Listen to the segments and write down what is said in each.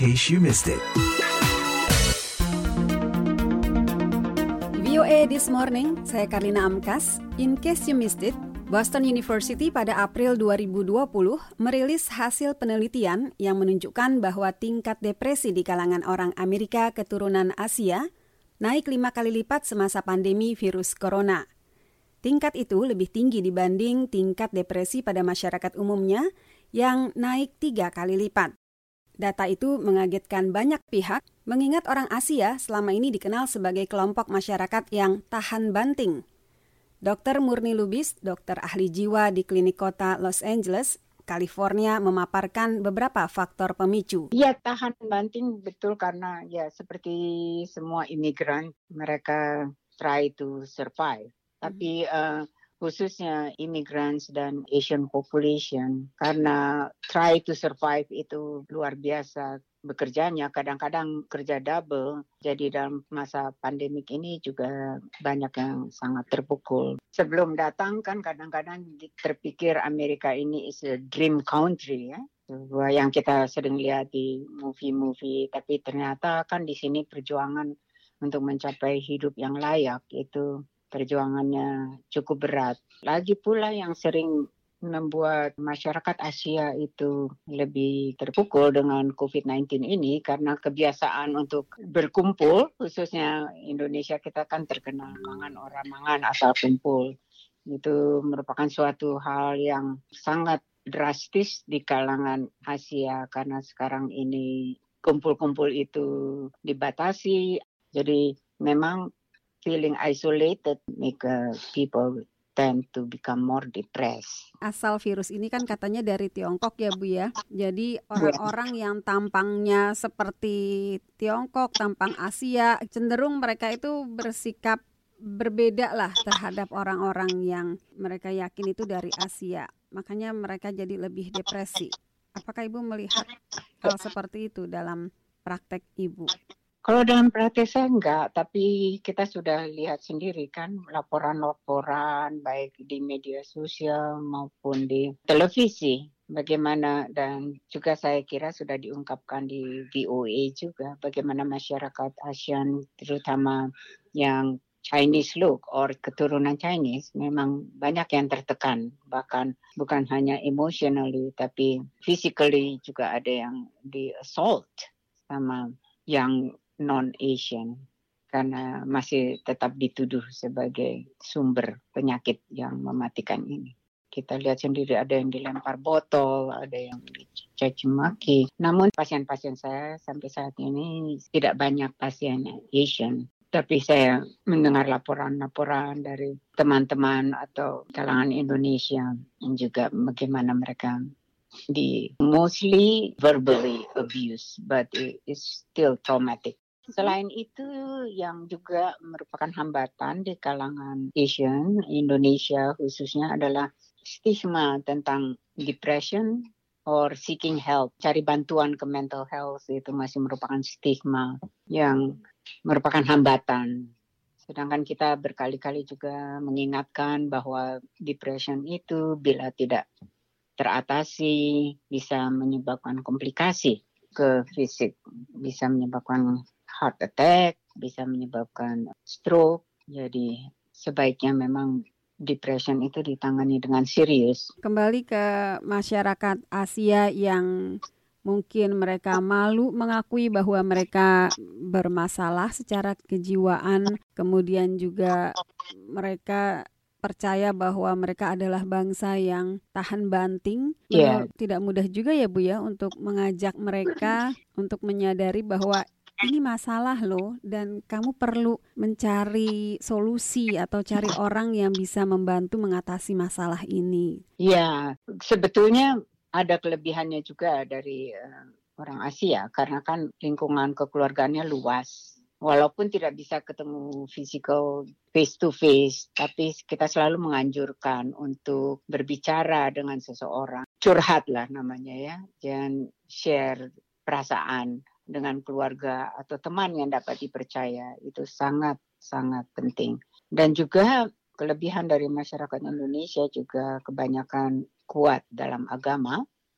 case you missed it. VOA This Morning, saya Karlina Amkas. In case you missed it, Boston University pada April 2020 merilis hasil penelitian yang menunjukkan bahwa tingkat depresi di kalangan orang Amerika keturunan Asia naik 5 kali lipat semasa pandemi virus corona. Tingkat itu lebih tinggi dibanding tingkat depresi pada masyarakat umumnya yang naik 3 kali lipat. Data itu mengagetkan banyak pihak, mengingat orang Asia selama ini dikenal sebagai kelompok masyarakat yang tahan banting. Dr. Murni Lubis, dokter ahli jiwa di klinik kota Los Angeles, California, memaparkan beberapa faktor pemicu. Ya, tahan banting betul karena ya seperti semua imigran, mereka try to survive. Tapi khususnya immigrants dan Asian population, karena try to survive itu luar biasa bekerjanya, kadang-kadang kerja double. Jadi dalam masa pandemik ini juga banyak yang sangat terpukul. Sebelum datang kan kadang-kadang terpikir Amerika ini is a dream country ya. Yang kita sering lihat di movie-movie, tapi ternyata kan di sini perjuangan untuk mencapai hidup yang layak itu perjuangannya cukup berat. Lagi pula yang sering membuat masyarakat Asia itu lebih terpukul dengan COVID-19 ini karena kebiasaan untuk berkumpul, khususnya Indonesia kita kan terkenal mangan asal kumpul. Itu merupakan suatu hal yang sangat drastis di kalangan Asia karena sekarang ini kumpul-kumpul itu dibatasi. Jadi memang feeling isolated make people tend to become more depressed. Asal virus ini kan katanya dari Tiongkok ya Bu ya. Jadi orang-orang yang tampangnya seperti Tiongkok, tampang Asia, cenderung mereka itu bersikap berbeda lah terhadap orang-orang yang mereka yakin itu dari Asia. Makanya mereka jadi lebih depresi. Apakah Ibu melihat hal seperti itu dalam praktek Ibu? Kalau dalam praktek saya enggak, tapi kita sudah lihat sendiri kan laporan-laporan baik di media sosial maupun di televisi bagaimana, dan juga saya kira sudah diungkapkan di VOA juga bagaimana masyarakat ASEAN terutama yang Chinese look or keturunan Chinese memang banyak yang tertekan, bahkan bukan hanya emotionally tapi physically juga ada yang di assault sama yang non-Asian karena masih tetap dituduh sebagai sumber penyakit yang mematikan ini. Kita lihat sendiri ada yang dilempar botol, ada yang dicaci maki. Namun pasien-pasien saya sampai saat ini tidak banyak pasien Asian. Tapi saya mendengar laporan-laporan dari teman-teman atau kalangan Indonesia dan juga bagaimana mereka mostly verbally abused, but it's still traumatic. Selain itu yang juga merupakan hambatan di kalangan Asian, Indonesia khususnya adalah stigma tentang depression or seeking help. Cari bantuan ke mental health itu masih merupakan stigma yang merupakan hambatan. Sedangkan kita berkali-kali juga mengingatkan bahwa depression itu bila tidak teratasi bisa menyebabkan komplikasi ke fisik, bisa menyebabkan heart attack, bisa menyebabkan stroke. Jadi sebaiknya memang depression itu ditangani dengan serius. Kembali ke masyarakat Asia yang mungkin mereka malu mengakui bahwa mereka bermasalah secara kejiwaan, kemudian juga mereka percaya bahwa mereka adalah bangsa yang tahan banting. Tidak mudah juga ya Bu ya untuk mengajak mereka untuk menyadari bahwa ini masalah loh dan kamu perlu mencari solusi atau cari orang yang bisa membantu mengatasi masalah ini. Ya, sebetulnya ada kelebihannya juga dari orang Asia karena kan lingkungan kekeluargaannya luas. Walaupun tidak bisa ketemu physical face to face, tapi kita selalu menganjurkan untuk berbicara dengan seseorang. Curhat lah namanya ya, jangan share perasaan dengan keluarga atau teman yang dapat dipercaya. Itu sangat-sangat penting. Dan juga kelebihan dari masyarakat Indonesia juga kebanyakan kuat dalam agama.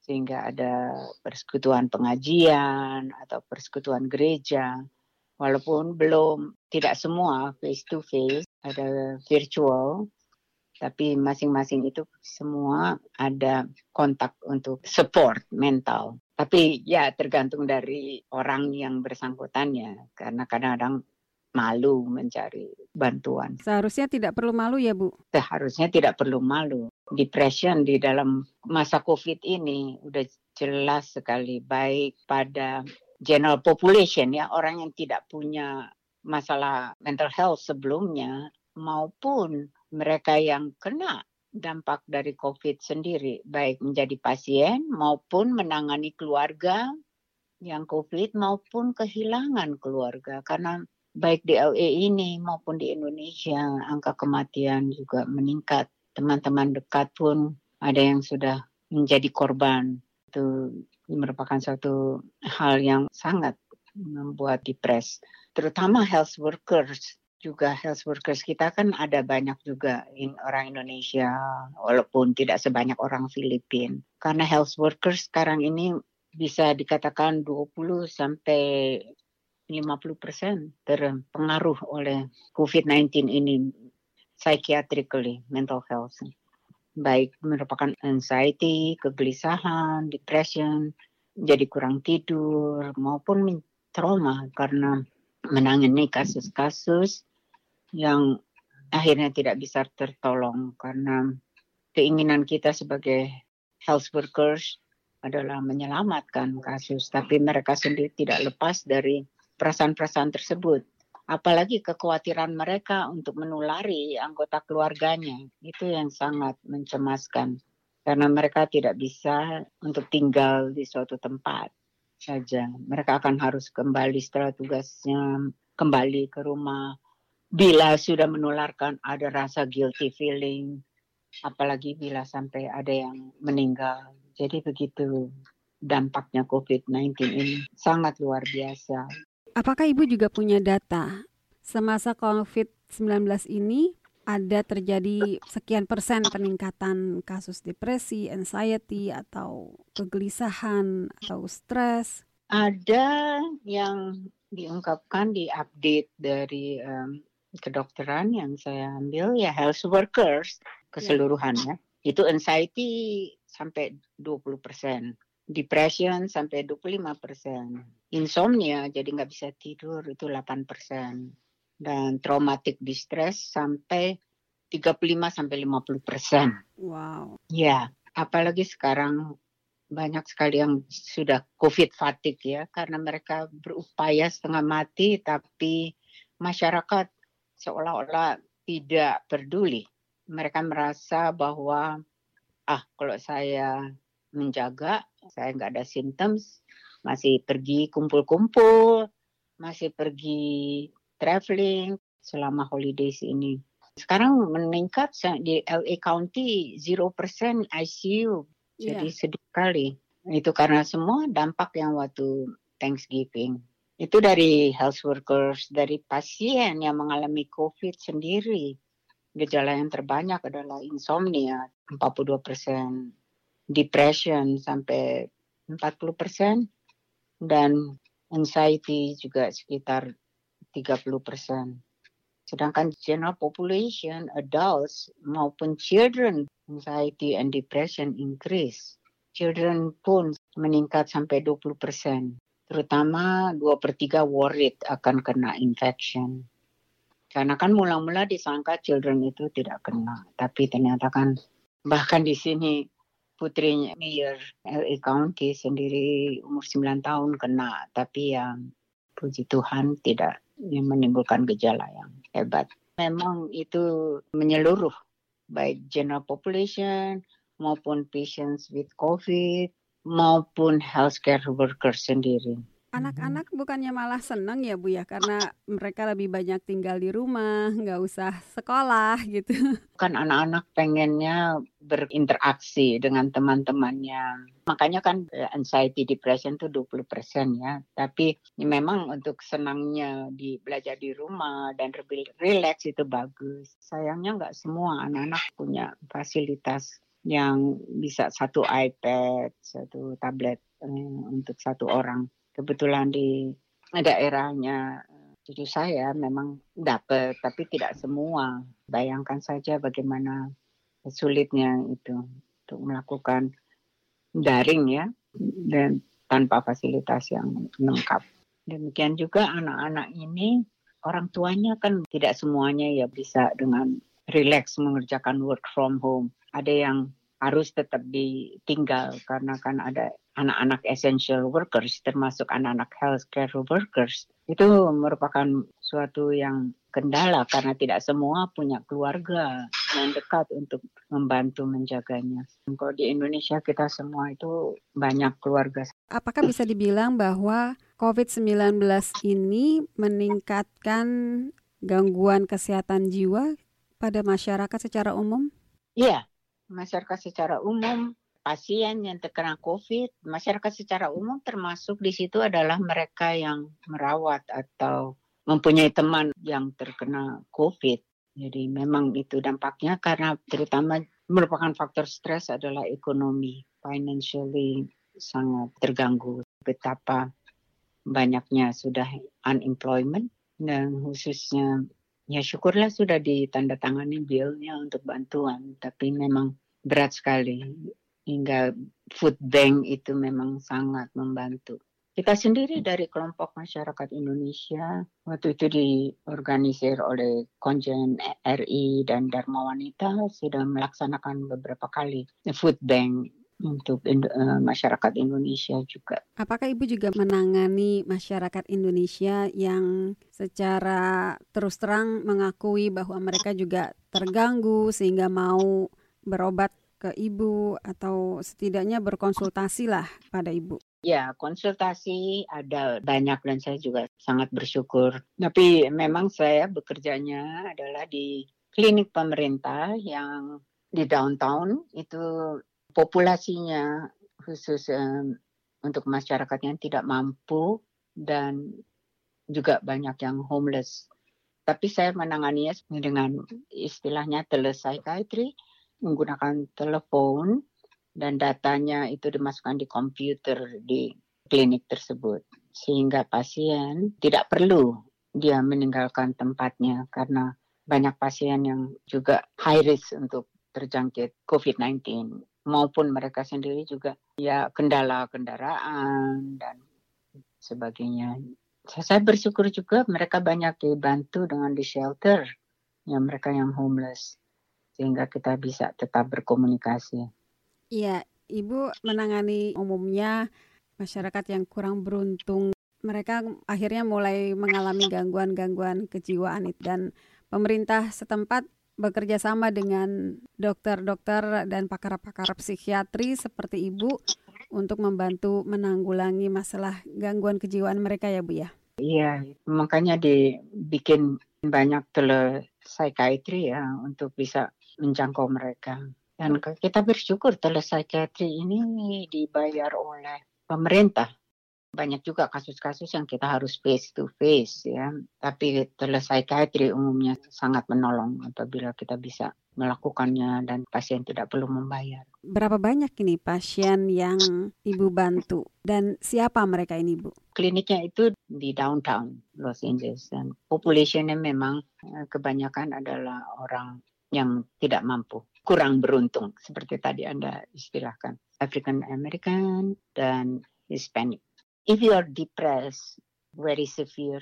sehingga ada persekutuan pengajian atau persekutuan gereja. Walaupun tidak semua face to face, ada virtual, tapi masing-masing itu semua ada kontak untuk support mental. Tapi ya tergantung dari orang yang bersangkutannya, karena kadang-kadang malu mencari bantuan. Seharusnya tidak perlu malu ya, Bu? Seharusnya tidak perlu malu. Depression di dalam masa COVID ini udah jelas sekali, baik pada general population ya, orang yang tidak punya masalah mental health sebelumnya, maupun mereka yang kena dampak dari COVID sendiri, baik menjadi pasien maupun menangani keluarga yang COVID maupun kehilangan keluarga. Karena baik di LA ini maupun di Indonesia, angka kematian juga meningkat. Teman-teman dekat pun ada yang sudah menjadi korban. Itu merupakan suatu hal yang sangat membuat depres. Terutama health workers. Juga health workers kita kan ada banyak juga orang Indonesia, walaupun tidak sebanyak orang Filipina. Karena health workers sekarang ini bisa dikatakan 20 sampai 50% terpengaruh oleh COVID-19 ini, psychiatrically, mental health. Baik merupakan anxiety, kegelisahan, depression, jadi kurang tidur, maupun trauma karena menangani kasus-kasus yang akhirnya tidak bisa tertolong, karena keinginan kita sebagai health workers adalah menyelamatkan kasus, tapi mereka sendiri tidak lepas dari perasaan-perasaan tersebut. Apalagi kekhawatiran mereka untuk menulari anggota keluarganya, itu yang sangat mencemaskan. Karena mereka tidak bisa untuk tinggal di suatu tempat saja. Mereka akan harus kembali setelah tugasnya, kembali ke rumah. Bila sudah menularkan, ada rasa guilty feeling, apalagi bila sampai ada yang meninggal. Jadi begitu dampaknya COVID-19 ini, sangat luar biasa. Apakah Ibu juga punya data semasa COVID-19 ini ada terjadi sekian persen peningkatan kasus depresi, anxiety, atau kegelisahan, atau stres? Ada yang diungkapkan di update dari kedokteran yang saya ambil, ya health workers keseluruhannya. Itu anxiety sampai 20%, depression sampai 25%, insomnia jadi nggak bisa tidur itu 8%, dan traumatic distress sampai 35 sampai 50%. Wow. Ya, apalagi sekarang banyak sekali yang sudah COVID fatigue ya, karena mereka berupaya setengah mati, tapi masyarakat seolah-olah tidak peduli. Mereka merasa bahwa kalau saya menjaga, saya nggak ada symptoms, masih pergi kumpul-kumpul, masih pergi traveling selama holidays ini. Sekarang meningkat di LA County 0% ICU, jadi sedih sekali. Itu karena semua dampak yang waktu Thanksgiving. Itu dari health workers, dari pasien yang mengalami COVID sendiri. Gejala yang terbanyak adalah insomnia 42%, depression sampai 40%, dan anxiety juga sekitar 30%. Sedangkan general population, adults maupun children, anxiety and depression increase. Children pun meningkat sampai 20%. Terutama 2/3 worried akan kena infection. Karena kan mula-mula disangka children itu tidak kena. Tapi ternyata kan bahkan di sini putrinya Mayor LA County sendiri umur 9 tahun kena. Tapi yang puji Tuhan tidak menimbulkan gejala yang hebat. Memang itu menyeluruh, baik general population maupun patients with COVID maupun healthcare workers sendiri. Anak-anak bukannya malah senang ya Bu ya, karena mereka lebih banyak tinggal di rumah, nggak usah sekolah gitu. Kan anak-anak pengennya berinteraksi dengan teman-temannya. Makanya kan anxiety depression itu 20% ya. Tapi memang untuk senangnya belajar di rumah dan lebih relax itu bagus. Sayangnya nggak semua anak-anak punya fasilitas yang bisa satu iPad, satu tablet untuk satu orang. Kebetulan di daerahnya cucu saya memang dapat, tapi tidak semua. Bayangkan saja bagaimana sulitnya itu untuk melakukan daring ya, dan tanpa fasilitas yang lengkap. Demikian juga anak-anak ini, orang tuanya kan tidak semuanya ya bisa dengan rileks mengerjakan work from home. Ada yang harus tetap ditinggal karena kan ada anak-anak essential workers, termasuk anak-anak healthcare workers. Itu merupakan suatu yang kendala karena tidak semua punya keluarga yang dekat untuk membantu menjaganya. Kalau di Indonesia kita semua itu banyak keluarga. Apakah bisa dibilang bahwa COVID-19 ini meningkatkan gangguan kesehatan jiwa pada masyarakat secara umum? Iya, masyarakat secara umum, pasien yang terkena COVID, masyarakat secara umum termasuk di situ adalah mereka yang merawat atau mempunyai teman yang terkena COVID. Jadi memang itu dampaknya karena terutama merupakan faktor stres adalah ekonomi, financially sangat terganggu. Betapa banyaknya sudah unemployment dan khususnya ya syukurlah sudah ditandatangani bill-nya untuk bantuan, tapi memang berat sekali hingga food bank itu memang sangat membantu. Kita sendiri dari kelompok masyarakat Indonesia, waktu itu diorganisir oleh Konjen RI dan Dharma Wanita, sudah melaksanakan beberapa kali food bank untuk masyarakat Indonesia juga. Apakah Ibu juga menangani masyarakat Indonesia yang secara terus terang mengakui bahwa mereka juga terganggu sehingga mau berobat ke Ibu atau setidaknya berkonsultasi lah pada Ibu? Ya, konsultasi ada banyak dan saya juga sangat bersyukur. Tapi memang saya bekerjanya adalah di klinik pemerintah yang di downtown, itu populasinya khusus untuk masyarakat yang tidak mampu dan juga banyak yang homeless. Tapi saya menanganinya dengan istilahnya telepsychiatry, menggunakan telepon, dan datanya itu dimasukkan di komputer di klinik tersebut. Sehingga pasien tidak perlu dia meninggalkan tempatnya karena banyak pasien yang juga high risk untuk terjangkit COVID-19. Maupun mereka sendiri juga ya kendala kendaraan dan sebagainya. Saya bersyukur juga mereka banyak dibantu dengan di shelter yang mereka yang homeless. Sehingga kita bisa tetap berkomunikasi. Iya, Ibu menangani umumnya masyarakat yang kurang beruntung. Mereka akhirnya mulai mengalami gangguan-gangguan kejiwaan dan pemerintah setempat bekerja sama dengan dokter-dokter dan pakar-pakar psikiatri seperti Ibu untuk membantu menanggulangi masalah gangguan kejiwaan mereka ya Bu ya? Iya, makanya dibikin banyak telepsychiatry ya untuk bisa menjangkau mereka. Dan kita bersyukur telepsychiatry ini dibayar oleh pemerintah. Banyak juga kasus-kasus yang kita harus face to face ya. Tapi telepsychiatry umumnya sangat menolong apabila kita bisa melakukannya dan pasien tidak perlu membayar. Berapa banyak ini pasien yang Ibu bantu dan siapa mereka ini Bu? Kliniknya itu di downtown Los Angeles dan populationnya memang kebanyakan adalah orang yang tidak mampu, kurang beruntung seperti tadi Anda istilahkan, African American dan Hispanic. If you are depressed, very severe,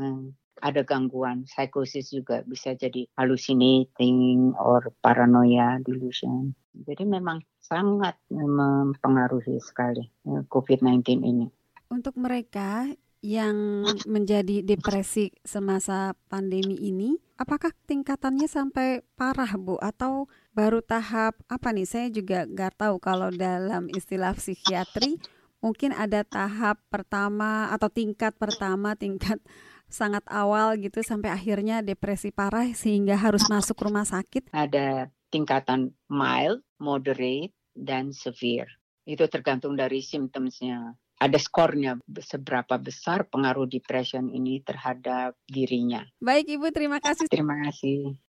ada gangguan psikosis juga bisa jadi hallucinating or paranoia delusion. Jadi memang sangat mempengaruhi sekali COVID-19 ini. Untuk mereka yang menjadi depresi semasa pandemi ini, apakah tingkatannya sampai parah Bu? Atau baru tahap apa nih? Saya juga nggak tahu kalau dalam istilah psikiatri mungkin ada tahap pertama atau tingkat pertama, tingkat sangat awal gitu sampai akhirnya depresi parah sehingga harus masuk rumah sakit. Ada tingkatan mild, moderate, dan severe. Itu tergantung dari symptomsnya. Ada skornya seberapa besar pengaruh depression ini terhadap dirinya. Baik Ibu, terima kasih. Terima kasih.